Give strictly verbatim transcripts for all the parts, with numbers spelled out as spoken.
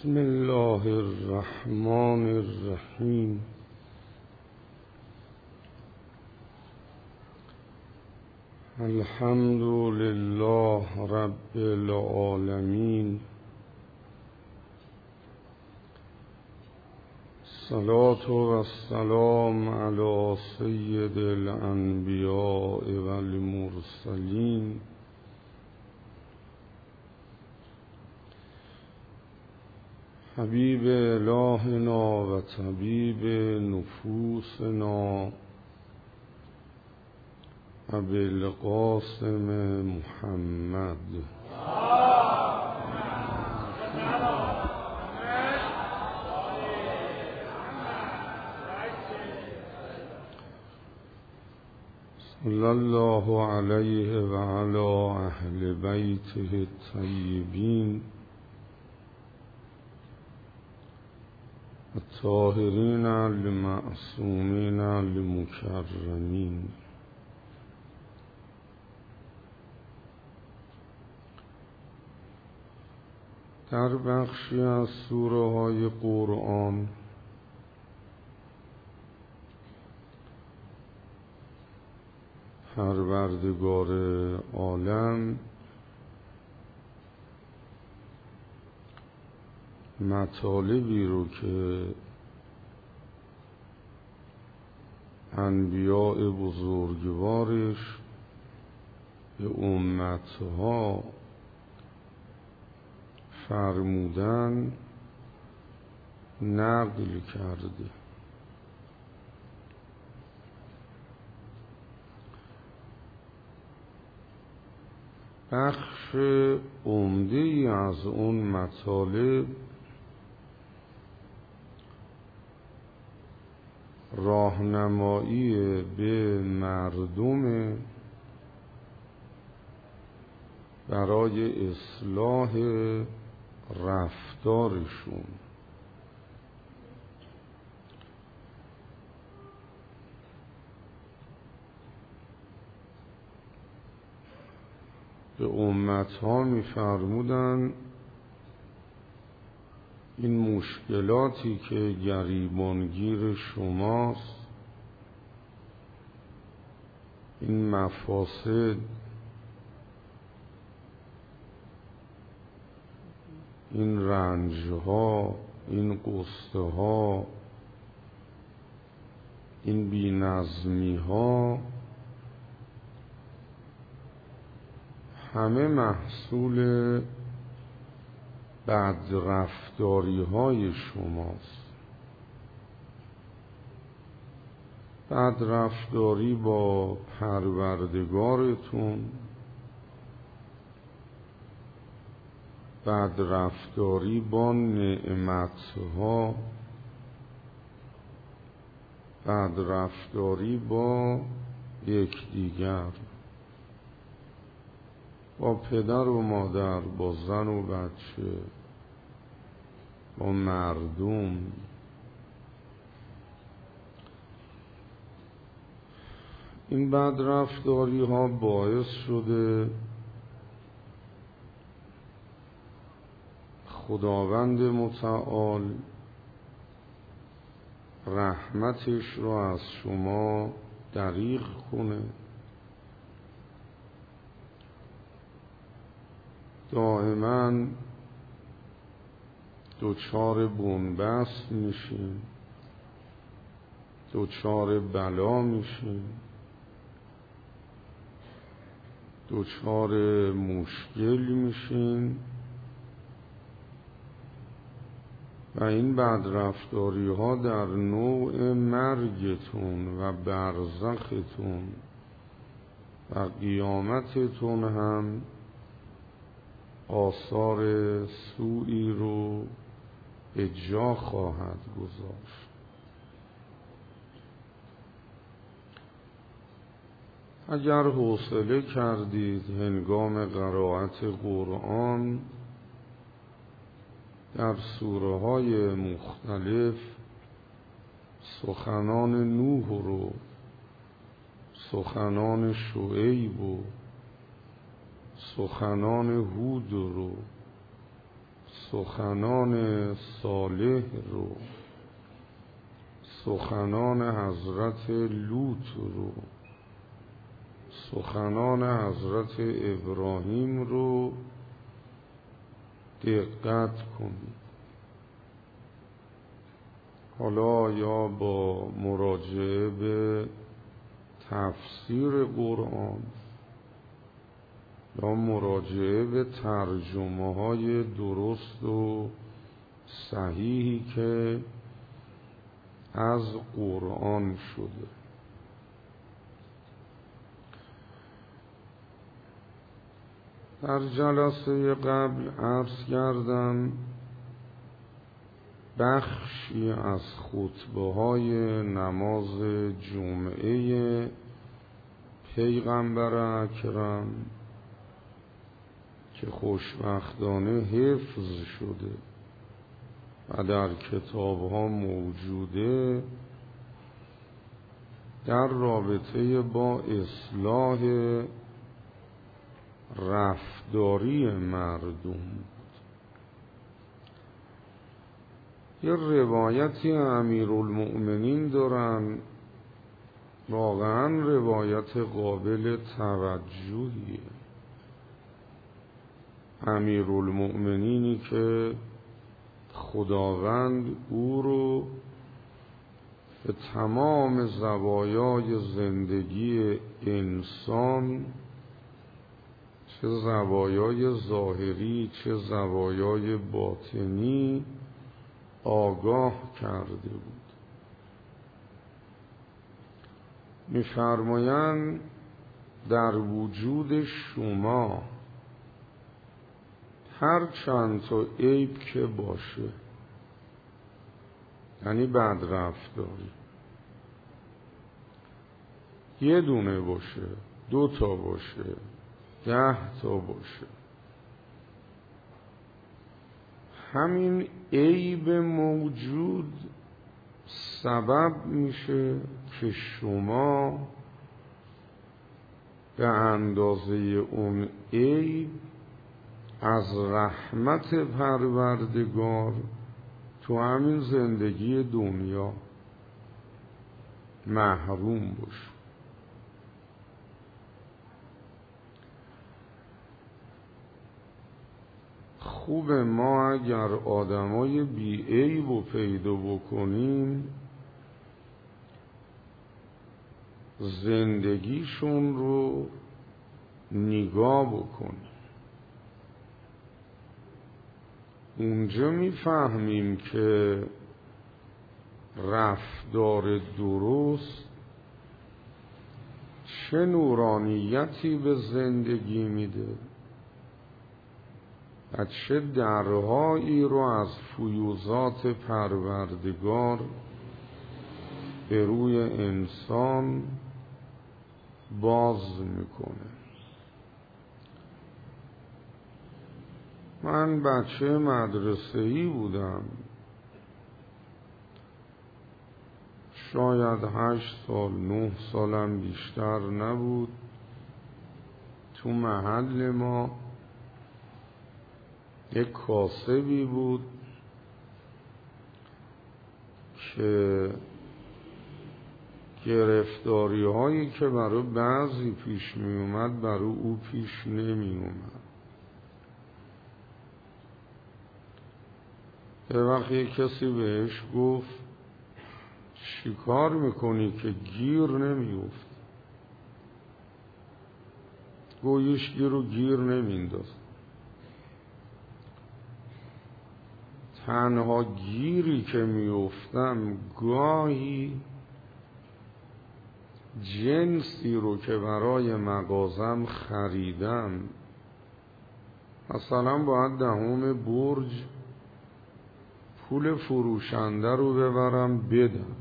بسم الله الرحمن الرحیم. الحمد لله رب العالمین. الصلاة والسلام علی سید الانبیاء والمرسلین حبیب الهنا و طبیب نفوسنا ابوالقاسم محمد. صلی الله علیه و علی اهل بیته الطیبین الطاهرین المعصومین المکرمین. در بخشی از سوره های قرآن پروردگار عالم مطالبی رو که انبیاء بزرگوارش به امتها فرمودن نقل کرده. بخش عمده ای از اون مطالب راهنمایی به مردم برای اصلاح رفتارشون. به امتها می‌فرمودن این مشکلاتی که گریبانگیر شماست، این مفاسد، این رنجها، این قصه ها، این بی‌نظمی ها همه محصول بدرفتاری های شماست. بدرفتاری با پروردگارتون، بدرفتاری با نعمتها، بدرفتاری با یکدیگر، با پدر و مادر، با زن و بچه، با مردم. این بدرفتاری ها باعث شده خداوند متعال رحمتش رو از شما دریغ کنه. دائما دوچار بنبست میشین، دوچار بلا میشین، دوچار مشکل میشین و این بدرفتاری ها در نوع مرگتون و برزختون و قیامتتون هم آثار سوئی رو به جا خواهد گذاشت. اگر حوصله کردید هنگام قرائت قرآن در سوره های مختلف سخنان نوح رو، سخنان شعیب و سخنان هود رو، سخنان صالح رو، سخنان حضرت لوط رو، سخنان حضرت ابراهیم رو دقت کنید. حالا یا با مراجعه به تفسیر قرآن یا مراجعه به ترجمه های درست و صحیحی که از قرآن شده. در جلسه قبل عرض کردم بخشی از خطبه های نماز جمعه پیغمبر اکرم که خوشبختانه حفظ شده و در کتاب ها موجوده، در رابطه با اصلاح رفتاری مردم. یه روایتی امیرالمؤمنین دارن، واقعا روایت قابل توجهیه. امیرالمؤمنینی که خداوند او رو به تمام زوایای زندگی انسان، چه زوایای ظاهری چه زوایای باطنی، آگاه کرده بود. می‌فرمایند در وجود شما هر چند تا عیب که باشه، یعنی بد رفتاری، یه دونه باشه، دو تا باشه، ده تا باشه، همین عیب موجود سبب میشه که شما به اندازه اون عیب از رحمت پروردگار تو همین زندگی دنیا محروم باش. خوب ما اگر آدمای بی عیب رو پیدا بکنیم، زندگیشون رو نگاه بکنیم، اونجا میفهمیم که رفتار درست چه نورانیتی به زندگی میده و چه درهایی رو از فیوضات پروردگار به روی انسان باز میکنه. من بچه مدرسه‌ای بودم، شاید هشت سال نه سالم بیشتر نبود. تو محل ما یک کاسبی بود که گرفتاری هایی که برای بعضی پیش می اومد برای او پیش نمی اومد. یه وقت یک کسی بهش گفت چی کار میکنی که گیر نمی افت؟ گویش گیر رو گیر نمینداز. تنها گیری که میافتم گاهی جنسی رو که برای مغازم خریدم، مثلا باید دهم برج پول فروشنده رو ببرم بدم،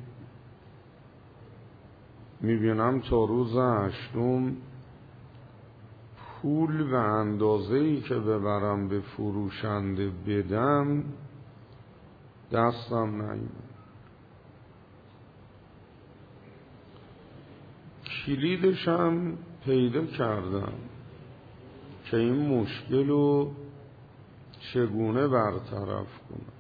میبینم تا روز هشتم پول به اندازه‌ای که ببرم به فروشنده بدم دستم نیومد. کلیدشم پیدا کردم که این مشکل رو چگونه برطرف کنم؟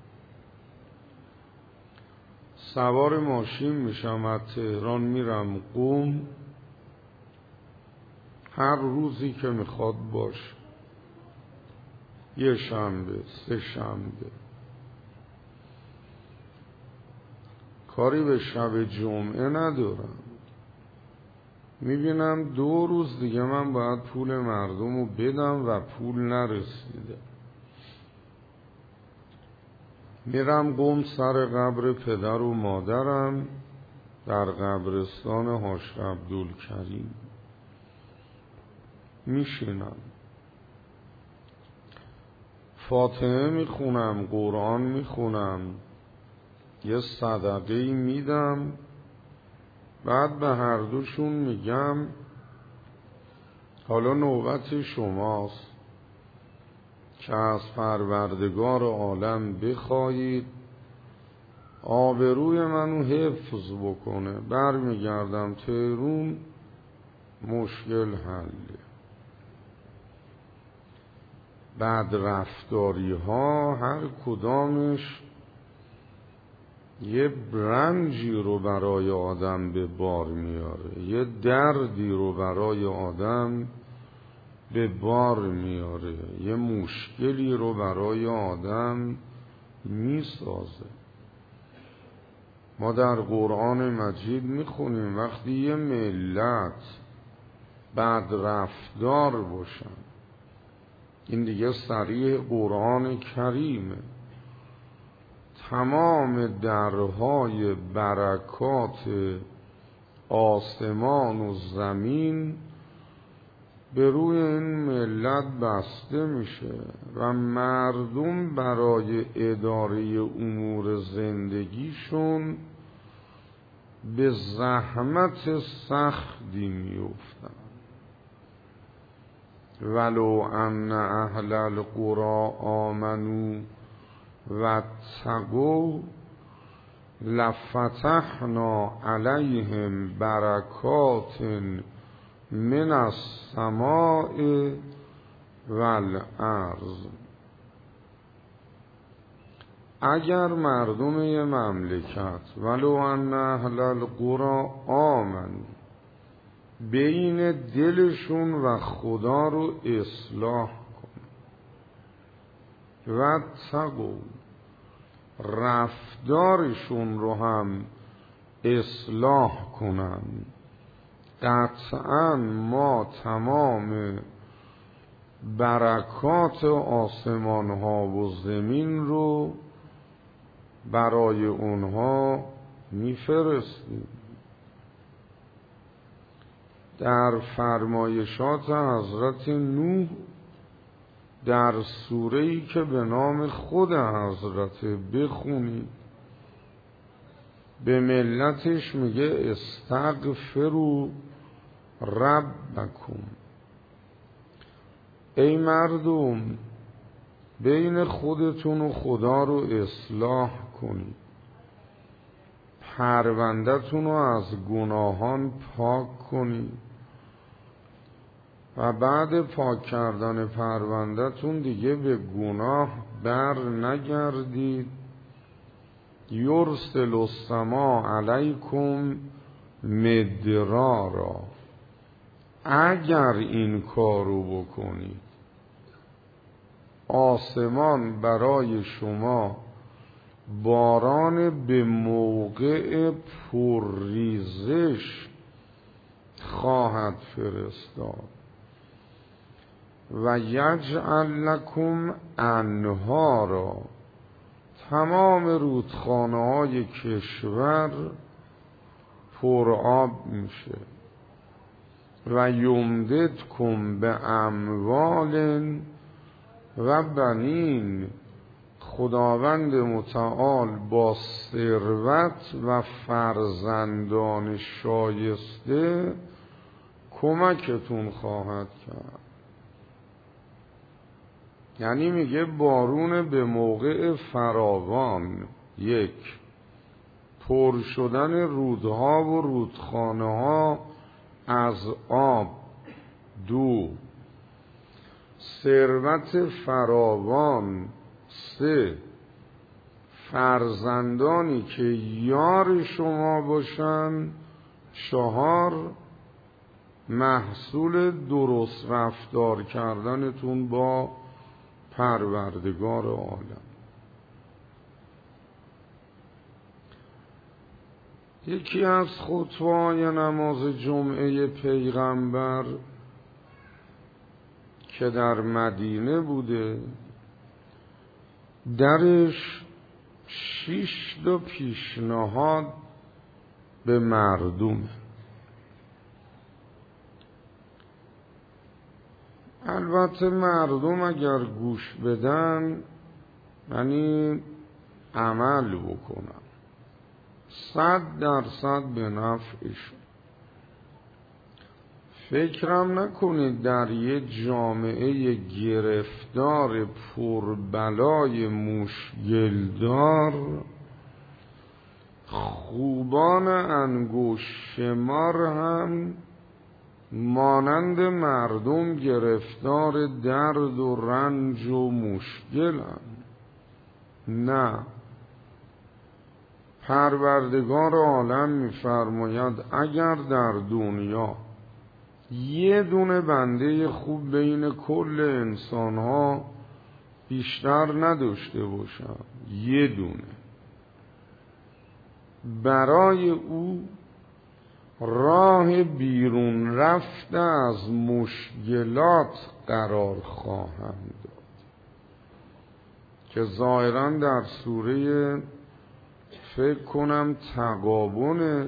سوار ماشین میشم، از تهران میرم قم، هر روزی که میخواد باشه، یه شنبه، سه شنبه، کاری به شب جمعه ندارم. میبینم دو روز دیگه من باید پول مردم رو بدم و پول نرسیده. میرم قم سر قبر پدر و مادرم در قبرستان حاج عبدالکریم، میشینم فاتحه میخونم، قرآن میخونم، یه صدقه میدم، بعد به هر دوشون میگم حالا نوبت شماست که از پروردگار عالم بخواهید آبروی منو حفظ بکنه. برمیگردم تهرون، مشکل حله. بعد رفتاری ها هر کدامش یه رنجی رو برای آدم به بار میاره، یه دردی رو برای آدم به بار میاره، یه مشکلی رو برای آدم میسازه. ما در قرآن مجید میخونیم وقتی یه ملت بد رفتار باشن، این دیگه صریح قرآن کریمه، تمام درهای برکات آسمان و زمین به روی این ملت بسته میشه و مردم برای اداره امور زندگیشون به زحمت سختی میافتن. ولو ان اهل القرى آمنوا واتقوا لفتحنا علیهم برکات من السماء والارض. اگر مردم یه مملکت ولو ان اهل القرى آمنوا بین دلشون و خدا رو اصلاح کن و تقوا رفتارشون رو هم اصلاح کنن، قطعا ما تمام برکات آسمان ها و زمین رو برای اونها میفرستیم. در فرمایشات حضرت نوح در سوره‌ای که به نام خود حضرت بخونید، به ملتش میگه استغفروا ربکم، ای مردم بین خودتون و خدا رو اصلاح کنید، پرونده‌تون رو از گناهان پاک کنید و بعد پاک کردن پرونده‌تون دیگه به گناه بر نگردید. یرسل السماء علیکم مدرارا، اگر این کارو بکنید آسمان برای شما باران به موقع پرریزش خواهد فرستاد و یجعل لکم انهارا، تمام رودخانه های کشور پر آب میشه و یمددکم به اموال و بنین، خداوند متعال با ثروت و فرزندان شایسته کمکتون خواهد کرد. یعنی میگه بارون به موقع فراوان، یک، پر شدن رودها و رودخانه ها از آب، دو، ثروت فراوان، سه فرزندانی که یار شما باشن، چهار محصول درست رفتار کردنتون با پروردگار عالم. یکی از خطبه‌های نماز جمعه پیغمبر که در مدینه بوده، درش شش تا پیشنهاد به مردم. البته مردم اگر گوش بدن، یعنی عمل بکنن، صد درصد به نفعشون. فکرم نکنید در یه جامعه گرفتار پربلای مشکلدار خوبان انگشت شمار هم مانند مردم گرفتار درد و رنج و مشکلن. نه، پروردگار عالم می‌فرماید اگر در دنیا یه دونه بنده خوب بین کل انسان‌ها بیشتر نداشته باشم، یه دونه، برای او راه بیرون رفته از مشکلات قرار خواهم داد، که ظاهراً در سوره فکر کنم تغابن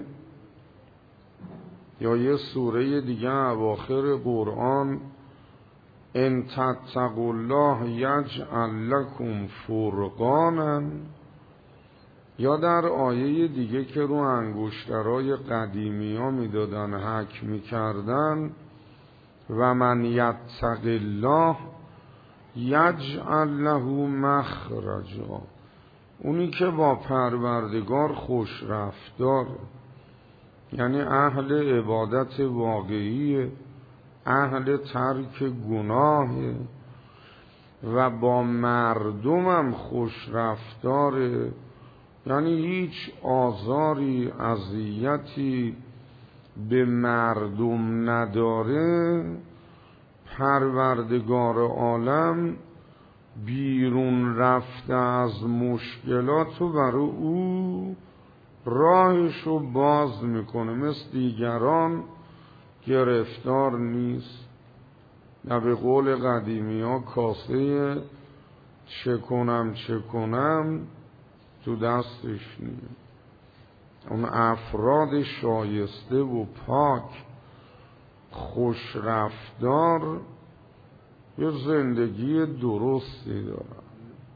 یا یه سوره دیگه اواخر قرآن، ان تتقوا الله یجعل لکم فرقانا، یا در آیه دیگه که رو انگشترهای قدیمی ها می دادن حک می کردن، و من یتق الله یجعل له مخرجا، اونی که با پروردگار خوش رفتار، یعنی اهل عبادت واقعی، اهل ترک گناه و با مردمم خوش رفتاره، یعنی هیچ آزاری اذیتی به مردم نداره، پروردگار عالم بیرون رفته از مشکلات رو برای او راهشو باز میکنه، مثل دیگران گرفتار نیست. نه به قول قدیمی ها کاسه چه کنم چه کنم تو دستش نیست. اون افراد شایسته و پاک خوش رفتار یه زندگی درستی دارن.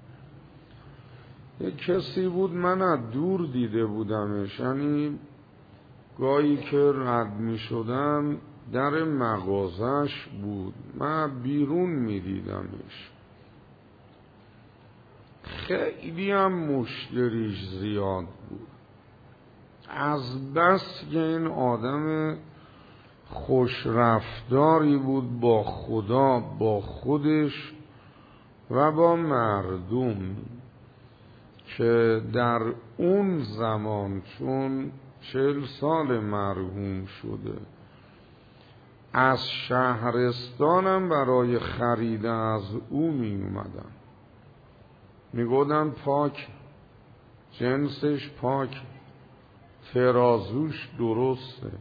یک کسی بود، من از دور دیده بودمش، یعنی گاهی که رد می شدم در مغازش بود، من بیرون می دیدمش، خیلی هم مشتریش زیاد بود، از بس که این آدم خوش رفتاری بود با خدا، با خودش و با مردم، که در اون زمان چون چهل سال مرحوم شده، از شهرستانم برای خرید از او می اومدم، می گفتن پاک، جنسش پاک، ترازوش درسته،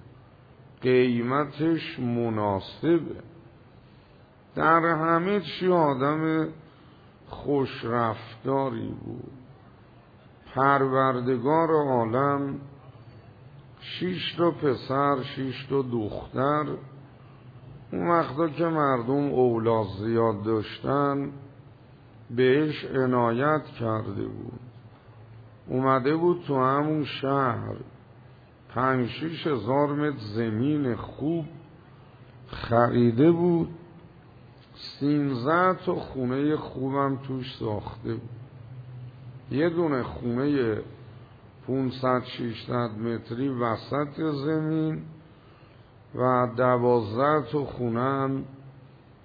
قیمتش مناسبه، در همه چی آدم خوش رفتاری بود. پروردگار عالم شش تا پسر شش تا دختر، اون وقتا که مردم اولاد زیاد داشتن بهش عنایت کرده بود، اومده بود تو همون شهر پنج شیش هزار متر زمین خوب خریده بود، سینزده تا خونه خوبم توش ساخته بود، یه دونه خونه پونصد ششصد متری وسط زمین و دوازده تا خونه هم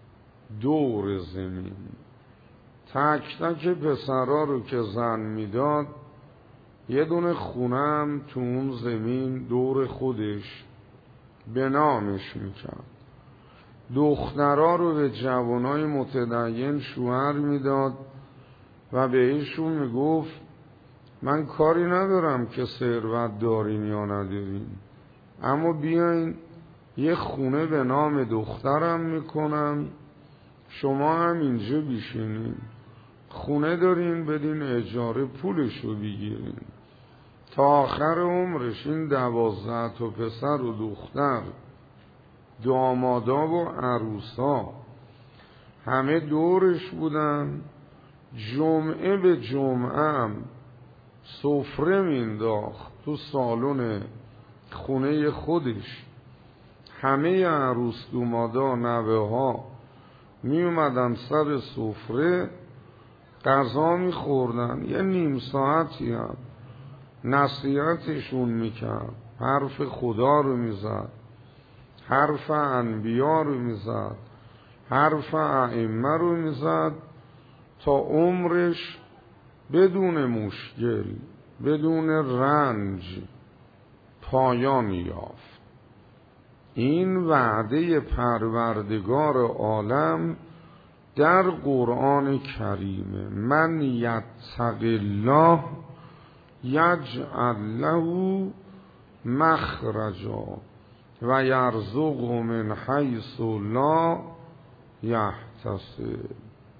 دور زمین. تک تک پسرا رو که زن میداد یه دونه خونم تو اون زمین دور خودش به نامش میکرد. دخترا رو به جوانای متدین شوهر میداد و بهشون میگفت من کاری ندارم که ثروت دارین یا ندارین، اما بیاین یه خونه به نام دخترم میکنم، شما هم اینجا بیشینین، خونه دارین بدین اجاره پولشو بگیرین. تا آخر عمرش این دوازده تا پسر و دختر، دامادا و عروسا همه دورش بودن. جمعه به جمعه هم سفره مینداخت تو سالن خونه خودش. همه عروس دومادا نوه ها می اومدن سر سفره غذا می خوردن. یه نیم ساعتی هم نصیحتشون میکرد، حرف خدا رو میزد، حرف انبیا رو میزد، حرف ائمه رو میزد تا عمرش بدون مشکل، بدون رنج پایان یافت. این وعده پروردگار عالم در قرآن کریمه. من یتق الله یجعل له مخرجا و یرزقه من حیث لا یحتسب.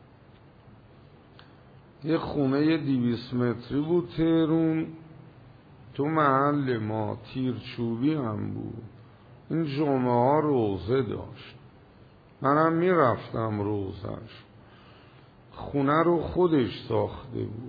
یه خونه دویست متری بود تهرون، تو محل ما تیرچوبی هم بود. این جمعه ها روزه داشت، منم میرفتم روزش. خونه رو خودش ساخته بود،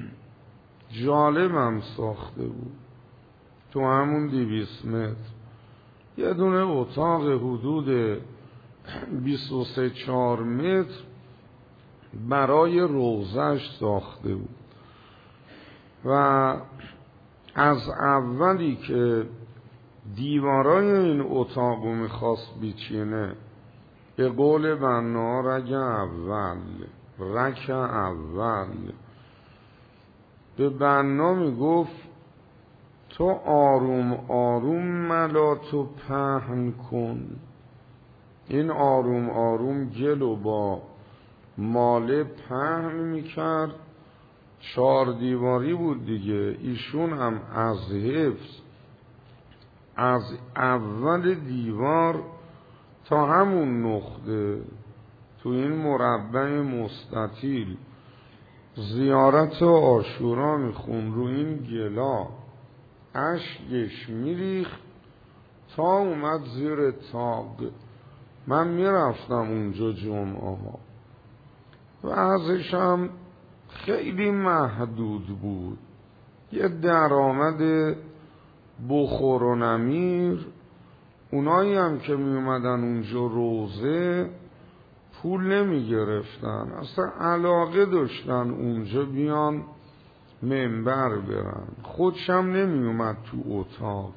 جالبم ساخته بود. تو همون دویست متر یه دونه اتاق حدود بیست و سه چهار متر برای روزش ساخته بود. و از اولی که دیوارای این اتاقو میخواست بیچینه، به قول بنا رگ اول رک اول به بنا میگفت تو آروم آروم ملاتو پهن کن. این آروم آروم گلو با ماله پهن میکرد. چهار دیواری بود دیگه. ایشون هم از حفظ از اول دیوار تا همون نقطه تو این مربع مستطیل زیارت عاشورا میخون. رو این گلا اشکش میریخت تا اومد زیر تاق. من میرفتم اونجا جمعه ها و ازش هم خیلی محدود بود. یه درآمد بخور و نمیر. اونایی هم که می اومدن اونجا روزه پول نمی گرفتن، اصلا علاقه داشتن اونجا بیان منبر برن. خودشم نمی اومد تو اتاق.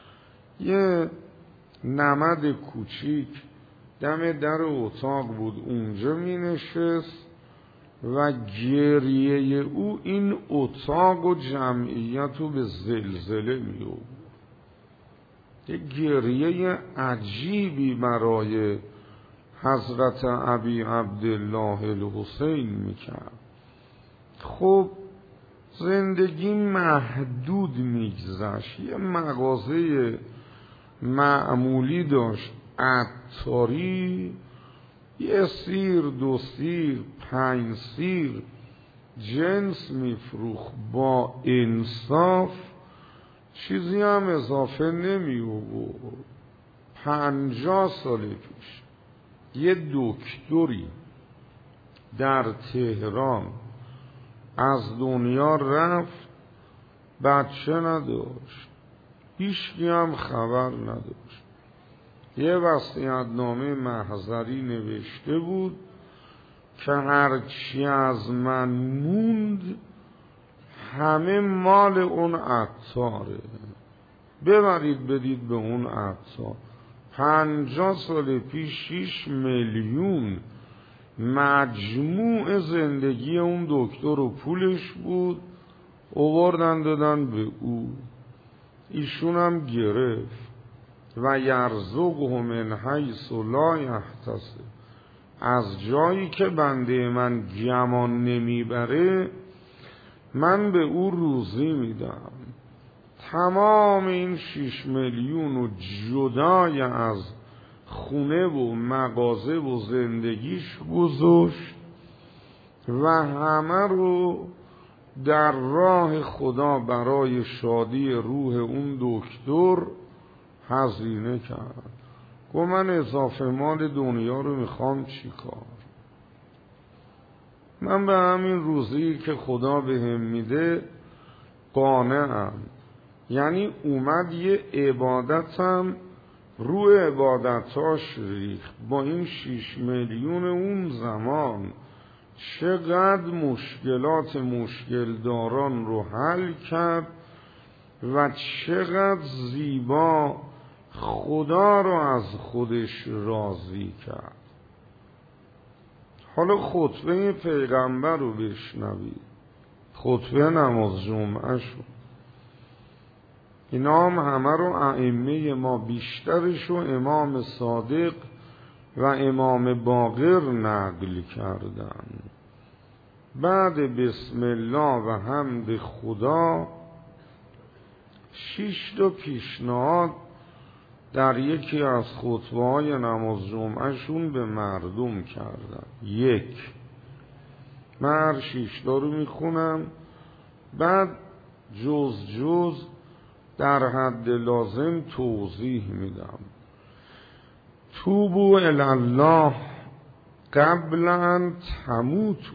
یه نمد کوچیک دم در اتاق بود، اونجا می نشست و گریه او این اتاق و جمعیت رو به زلزله می آورد. یه گریه عجیبی برای حضرت ابی عبدالله الحسین می کرد. خب زندگی محدود میگذشت. یه مغازه معمولی داشت، عطاری، یه سیر، دو سیر، پنج سیر جنس میفروخت با انصاف، چیزی هم اضافه نمی آورد. پنجاه سال پیش یه دکتری در تهران از دنیا رفت، بچه نداشت، هیچکی هم خبر نداشت. یه وصیت‌نامه محضری نوشته بود که هرچی از من موند همه مال اون عطاره، ببرید بدید به اون عطار. پنجاه سال پیش شیش میلیون مجموع زندگی اون دکتر و پولش بود، آوردن دادن به او، ایشون هم گرفت. و یرزقه من حیث لا یحتسب، از جایی که بنده من گمان نمیبره من به او روزی میدم. تمام این شیش میلیون و جدای از خونه و مغازه و زندگیش گذاشت و همه رو در راه خدا برای شادی روح اون دکتر هزینه کرد. گفت من اضافه مال دنیا رو میخوام چی کار؟ من به همین روزی که خدا بهم میده قانعم. یعنی اومد یه عبادتم روی عبادتاش ریخت. با این شیش میلیون اون زمان چقدر مشکلات مشکل داران رو حل کرد و چقدر زیبا خدا رو از خودش راضی کرد. حالا خطبه پیغمبر رو بشنوید، خطبه نماز جمعه شد. اینا هم همه رو ائمه ما بیشترش و امام صادق و امام باقر نقل کردن. بعد بسم الله و حمد خدا شش تا پیشنهاد در یکی از خطبه های نماز جمعه شون به مردم کردن. یک، من هر شش تا رو میخونم، بعد جز جز در حد لازم توضیح میدم. توبو الی الله قبل ان تموتو،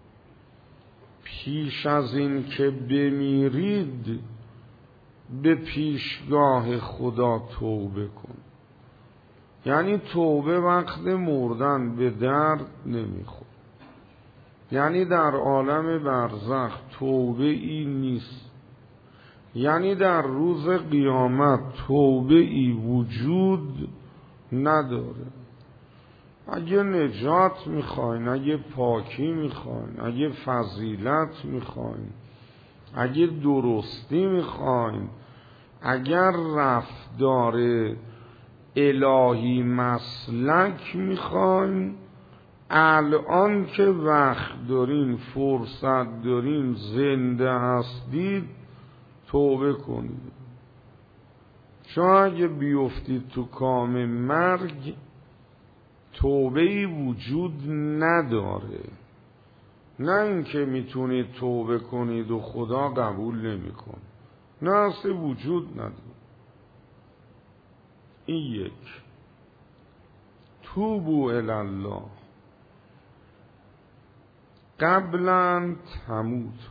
پیش از این که بمیرید به پیشگاه خدا توبه کن. یعنی توبه وقت مردن به درد نمیخوره. یعنی در عالم برزخ توبه ای نیست. یعنی در روز قیامت توبه ای وجود نداره. اگه نجات میخواین، اگه پاکی میخواین، اگه فضیلت میخواین، اگه درستی میخواین، اگر رفتار الهی مسلک میخواین، الان که وقت دارین، فرصت دارین، زنده هستید، توبه کنید. شما اگه بیفتید تو کام مرگ توبه‌ای وجود نداره. نه اینکه میتونید توبه کنید و خدا قبول نمیکنه، نه اصلا وجود نداره. این یک. توبو الی الله قبل ان تموت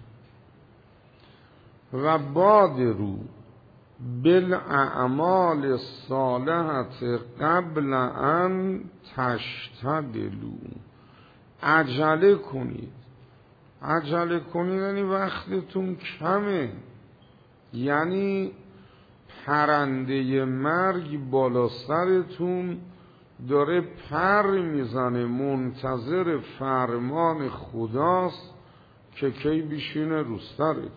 و بادروا بالاعمال الصالحة قبل ان تشتغلوا. عجله کنید. عجله کنید یعنی وقتتون کمه. یعنی پرنده مرگ بالا سرتون داره پر میزنه، منتظر فرمان خداست که کی بشینه رو سرت.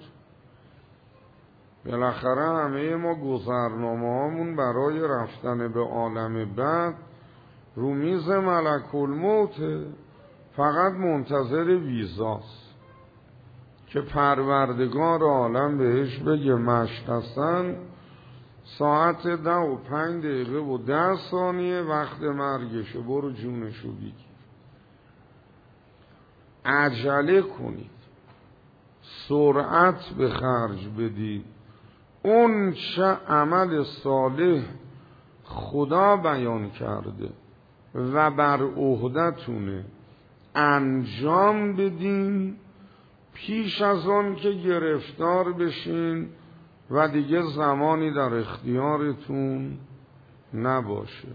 بالاخره همه ما گذرنامه هامون برای رفتن به عالم بعد رو میز ملک الموت، فقط منتظر ویزاست که پروردگار عالم بهش بگه مشتسن ساعت ده و پنج دقیقه و ده ثانیه وقت مرگشه، برو جونشو بگیر. عجله کنید، سرعت به خرج بدید. اون چه عمل صالح خدا بیان کرده و بر عهدتونه انجام بدین پیش از آن که گرفتار بشین و دیگه زمانی در اختیارتون نباشه.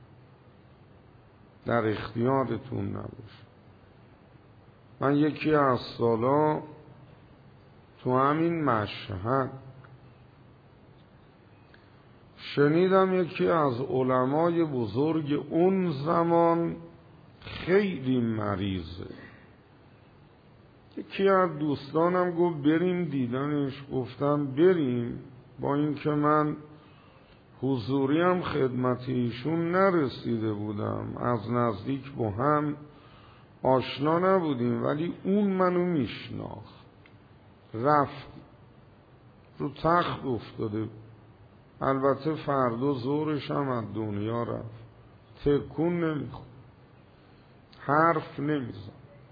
در اختیارتون نباشه. من یکی از سالا تو همین مشهد شنیدم یکی از علمای بزرگ اون زمان خیلی مریضه. یکی از دوستانم گفت بریم دیدنش. گفتم بریم، با اینکه من حضوری هم خدمت ایشون نرسیده بودم، از نزدیک با هم آشنا نبودیم، ولی اون منو میشناخت. رفت رو تخت افتاده، البته فردا ظهرش هم از دنیا رفت، تکون نمیخورد، حرف نمیزن.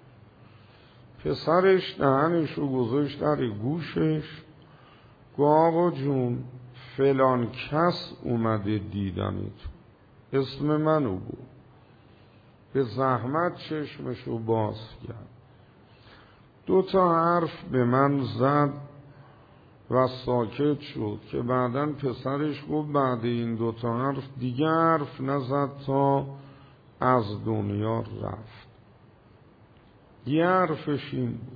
پسرش دهنشو گذاشت در گوشش، گفت آقا جون فلان کس اومده دیدنی تو، اسم منو بود. به زحمت چشمشو باز کرد، دو تا حرف به من زد و ساکت شد، که بعداً پسرش گفت بعد این دو تا حرف دیگه حرف نزد تا از دنیا رفت. یه حرفش این بود،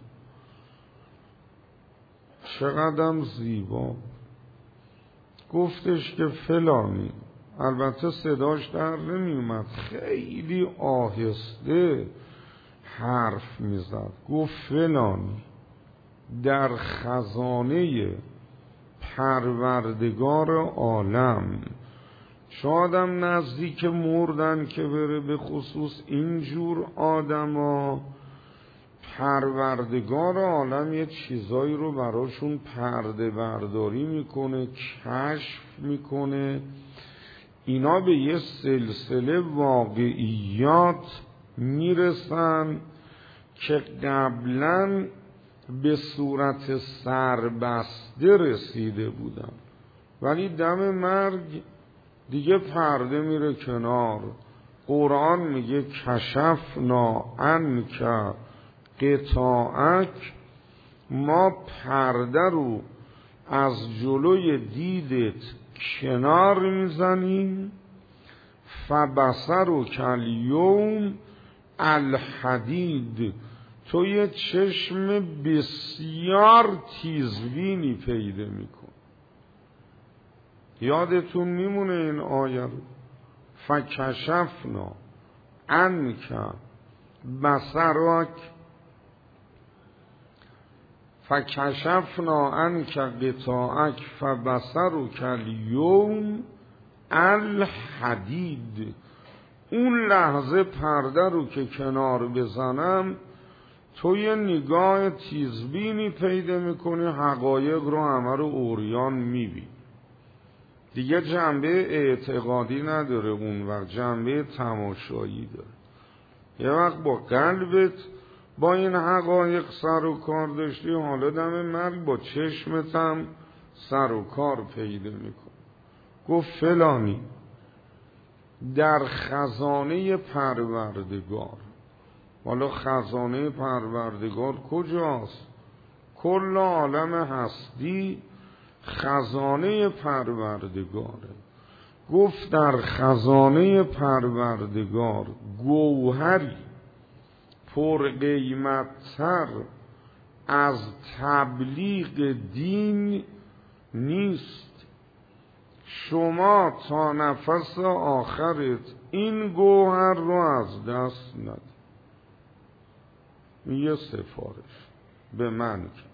چقدرم زیبا. گفتش که فلانی، البته صداش در نمی اومد، خیلی آهسته حرف میزد. گفت فلانی در خزانه پروردگار عالم، شادم نزدیک مردن که بره، به خصوص اینجور آدما پروردگار عالم یه چیزایی رو براشون پرده برداری میکنه، کشف میکنه، اینا به یه سلسله واقعیات میرسن که قبلا به صورت سربسته رسیده بودن، ولی دم مرگ دیگه پرده میره کنار. قرآن میگه کشفنا عنک غطاءک، ما پرده رو از جلوی دیدت کنار میزنیم، فبصرک الیوم الحدید، تو یه چشم بسیار تیزبینی پیدا میکن. یادتون میمونه این آیه رو، فکشفنا عنک بصرک فکشفنا عنک غطاءک فبصرک الیوم الحدید. اون لحظه پرده رو که کنار بزنم، تو یه نگاه تیزبینی پیدا میکنی، حقایق رو همه رو عریان میبینی. دیگه جنبه اعتقادی نداره اون وقت، جنبه تماشایی داره. یه وقت با قلبت با این حقایق سر و کار داشتی، حالا دم مرگ با چشمت هم سر و کار پیدا میکن. گفت فلانی در خزانه پروردگار. حالا خزانه پروردگار کجاست؟ کل عالم هستی خزانه پروردگاره. گفت در خزانه پروردگار گوهری پر قیمت‌تر از تبلیغ دین نیست. شما تا نفس آخرت این گوهر رو از دست ندید. یه سفارش به من کرد،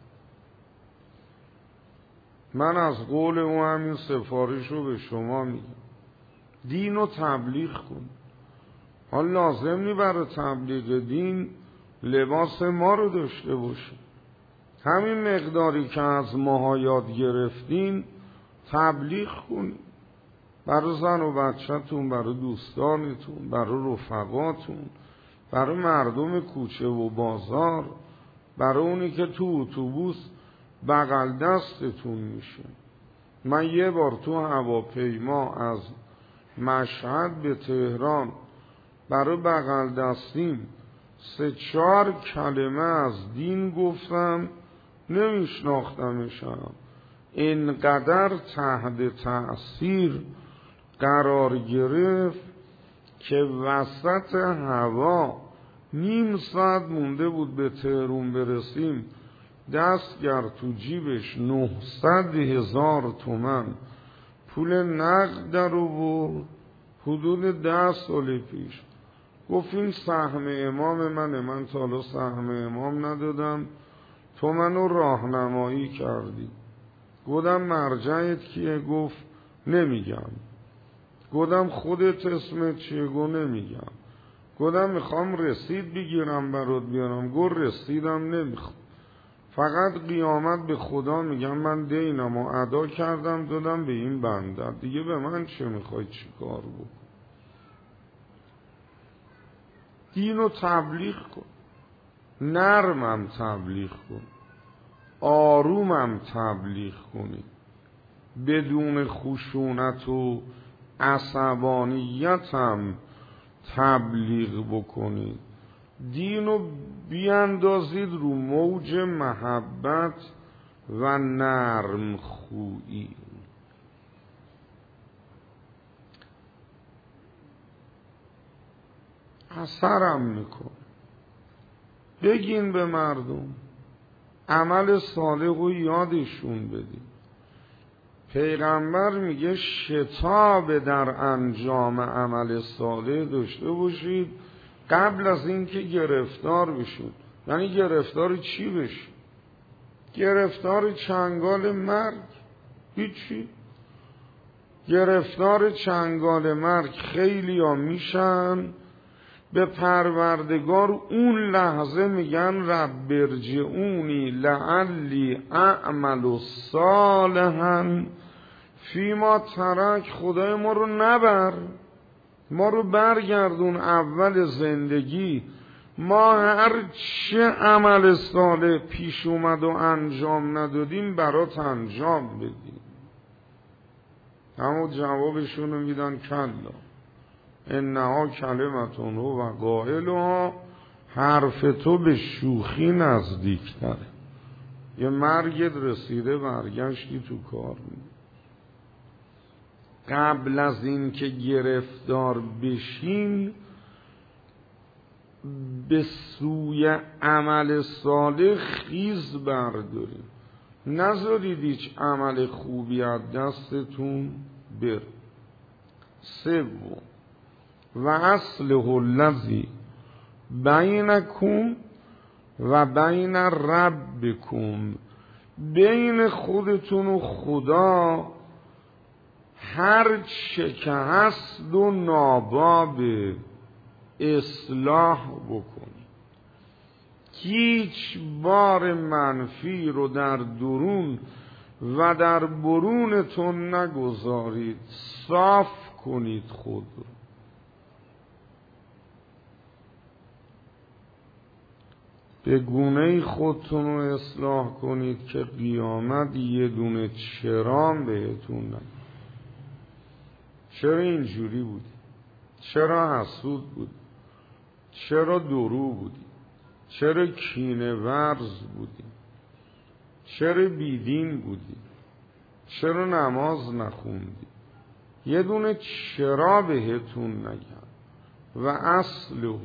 من از قول او همین سفارش رو به شما میگم، دین رو تبلیغ کن. حال لازم نی برای تبلیغ دین لباس ما رو داشته باشه، همین مقداری که از ماها یاد گرفتین تبلیغ کنید، برای زن و بچه‌تون، برای دوستانتون، برای رفقاتون، برای مردم کوچه و بازار، برای اونی که تو اتوبوس بغل دستتون میشه. من یه بار تو هواپیما از مشهد به تهران برای بغل دستیم سه چهار کلمه از دین گفتم، نمیشناختمشم، اینقدر تحت تأثیر قرار گرفت که وسط هوا نیم ساعت مونده بود به تهران برسیم، دست کرد تو جیبش نهصد هزار تومن پول نقد در آورد، حدود ده سال پیش. گفت این سهم امام منه، من تا حالا سهم امام ندادم، تو منو راهنمایی کردی. گفتم مرجعت کیه؟ گفت نمیگم. گفتم خودت اسمت چیه؟ گفت نمیگم. گفتم میخوام رسید بگیرم برات بیارم. گفت رسیدم نمیخوام، فقط قیامت به خدا میگم من دینم و ادا کردم دادم به این بنده، دیگه به من چه میخوای چی کار بکن؟ دینو تبلیغ کن، نرمم تبلیغ کن، آرومم تبلیغ کنی، بدون خشونت و عصبانیتم تبلیغ بکنی. دینو بیاندازید رو موج محبت و نرم خویی. اثرم میکن. بگین به مردم، عمل صالح رو یادشون بدین. پیغمبر میگه شتاب در انجام عمل صالح داشته باشید قبل از اینکه گرفتار بشید. یعنی گرفتار چی بشید؟ گرفتار چنگال مرگ. هیچی. گرفتار چنگال مرگ خیلی ها میشن، به پروردگار اون لحظه میگن رب ارجعونی لعلی اعمل صالحا فیما ترک. خدای ما رو نبر، ما رو برگردون اول زندگی، ما هر چه عمل صالح پیش اومد و انجام ندادیم برات انجام بدیم. اما جوابشون رو میدن کلا انها کلمتون و قائلها، حرف تو به شوخی نزدیک تره. یه مرگت رسیده برگشتی تو کار می. قبل از این که گرفتار بشین به سوی عمل صالح خیز برداریم، نذارید هیچ عمل خوبی از دستتون بر. سوم و اصله الذی بینکم و بین ربکم، بین خودتون و خدا هر چه که هست و ناباب اصلاح بکنید. هیچ بار منفی رو در درون و در برونتون نگذارید، صاف کنید خود رو. به گونه خودتون رو اصلاح کنید که قیامت یه دونه چرام بهتون نگه. چرا اینجوری بودی؟ چرا حسود بودی؟ چرا درو بودی؟ چرا کینه ورز بودی؟ چرا بیدین بودی؟ چرا نماز نخوندی؟ یه دونه چرا بهتون نگم. و اصله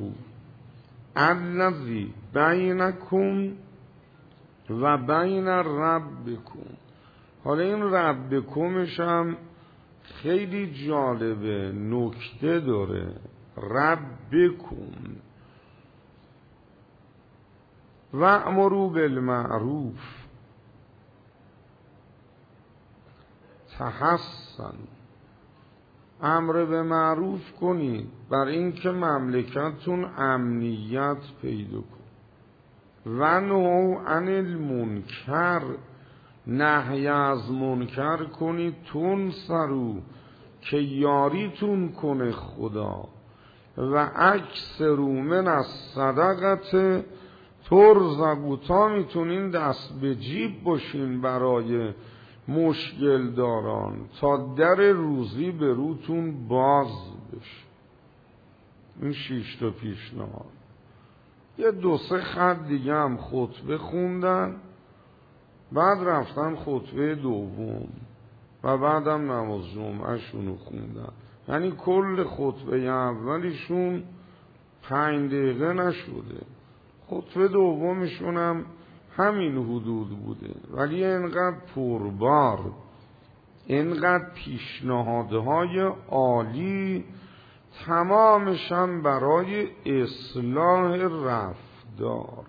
الذی بینکم و بین ربکم. حالا این ربکمش هم خیلی جالبه، نکته داره. ربکم و امروا بالمعروف تحسن، امر به معروف کنید بر اینکه مملکتتون امنیت پیدا کن. و نهوا عن المنکر، نهی از منکر کنید. تنصروا، که یاریتون کنه خدا. و اکثروا من الصدقه ترزقوا، تا میتونین دست به جیب باشین برای مشکل داران، تا در روزی به روتون باز بشه. این شیش تا پیشنهاد. یه دو سه خط دیگه هم خطبه خوندن، بعد رفتن خطبه دوم و بعدم نماز جمعه شونو خوندن. یعنی کل خطبه اولیشون پنج دقیقه نشده، خطبه دومشون هم همین حدود بوده، ولی اینقدر پربار، اینقدر پیشنهادهای عالی تمامشن برای اصلاح رفتار.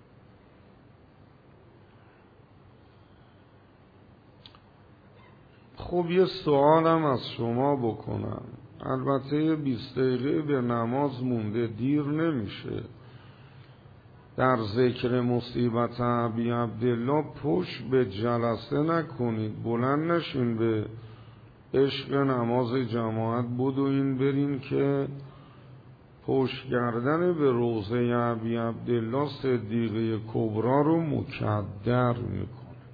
خب یه سوالم از شما بکنم، البته بیست دقیقه به نماز مونده، دیر نمیشه. در ذکر مصیبت ابی عبدالله پشت به جلسه نکنید، بلند نشین به عشق نماز جماعت بدوین برین که پشت کردن به روضه ابی عبدالله صدیقه کبرا رو مکدر میکنه.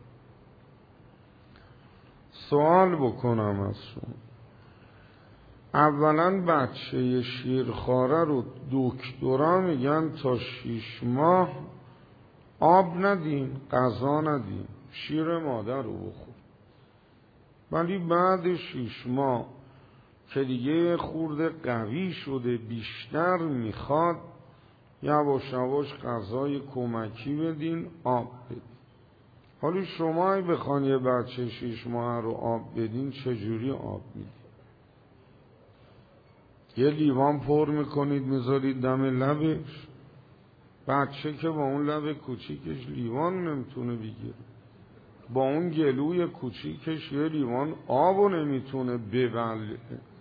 سوال بکنم از شما، اولا بچه شیرخواره رو دکترا میگن تا شیش ماه آب ندین، غذا ندین، شیر مادر رو بخور. ولی بعد شیش ماه که دیگه خورده قوی شده، بیشتر میخواد، یواش یواش غذای کمکی بدین، آب بدین. حالا شما ای بخوان یه بچه شیش ماه رو آب بدین، چجوری آب میدین؟ یه لیوان پر میکنید میذارید دم لبش؟ بچه که با اون لب کوچیکش لیوان نمیتونه بگیره، با اون گلوی کوچیکش یه لیوان آبو نمیتونه ببلعه.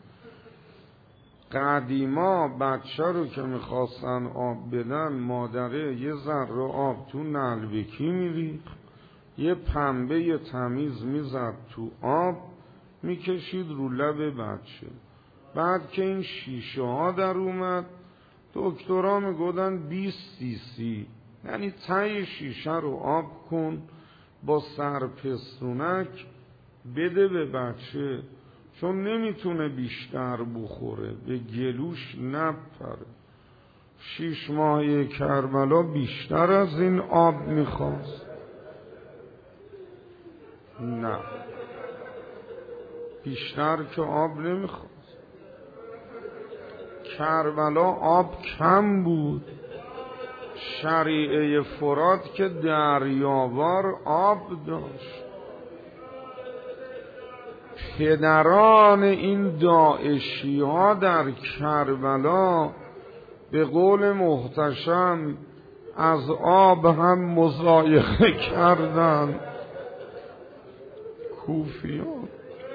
قدیما بچه رو که میخواستن آب بدن، مادره یه ذره آب تو نلبکی میریخت، یه پنبه تمیز میزد تو آب، میکشید رو لب بچه. بعد که این شیشه ها در اومد، دکترها میگفتن بیست سی سی، یعنی ته شیشه رو آب کن، با سرپستونک بده به بچه، چون نمیتونه بیشتر بخوره، به گلوش نپره. شیش ماهه کربلا بیشتر از این آب میخواست؟ نه، بیشتر که آب نمیخواست. کربلا آب کم بود، شریعه فرات که دریاوار آب داشت. پدران این داعشی ها در کربلا به قول محتشم از آب هم مضایقه کردن. کوفیان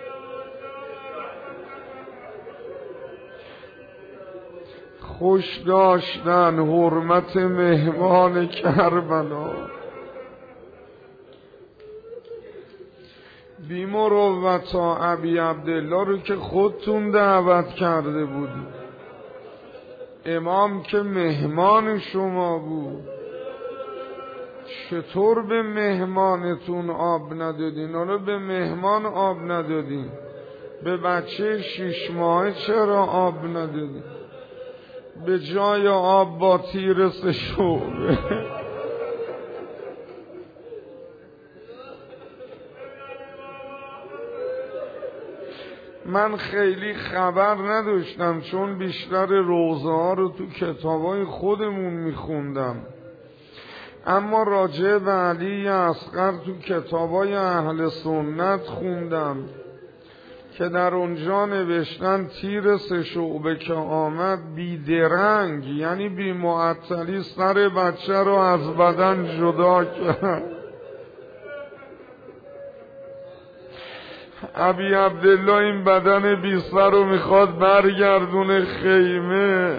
خوش داشتن حرمت مهمان کربلا. بی‌مروتا ابی عبدالله رو که خودتون دعوت کرده بودی، امام که مهمان شما بود، چطور به مهمانتون آب ندادین؟ حالا به مهمان آب ندادین، به بچه شیش ماهه چرا آب ندادین؟ به جای آب با تیر سه شعبه. من خیلی خبر نداشتم، چون بیشتر روضه ها رو تو کتابای خودمون میخوندم، اما راجع به علی اصغر تو کتابای اهل سنت خوندم که در اونجا نوشتن تیر سه شعبه که آمد بیدرنگ، یعنی بی معطلی، سر بچه رو از بدن جدا کرد. ابی عبدالله این بدن بی سر رو میخواد برگردونه خیمه.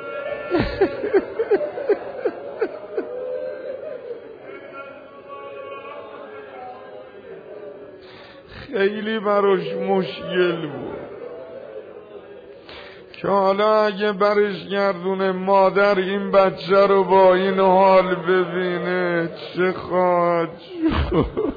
خیلی براش مشکل بود که حالا اگه برش گردونه مادر این بچه رو با این حال ببینه چه خواهد شد.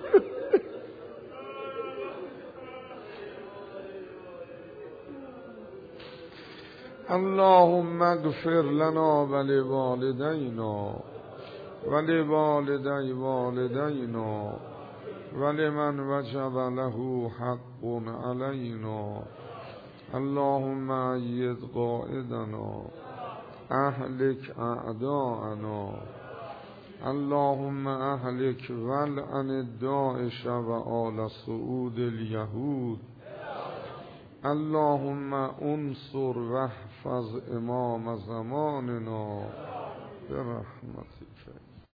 اللهم اغفر لنا ولوالدینا ولوالدی والدینا ولمن وجب له حق علینا. اللهم اید قائدنا اهلک اعداءنا. اللهم اهلک ولعن الداعش و آل سعود الیهود. اللهم انصر واحفظ امام زماننا برحمت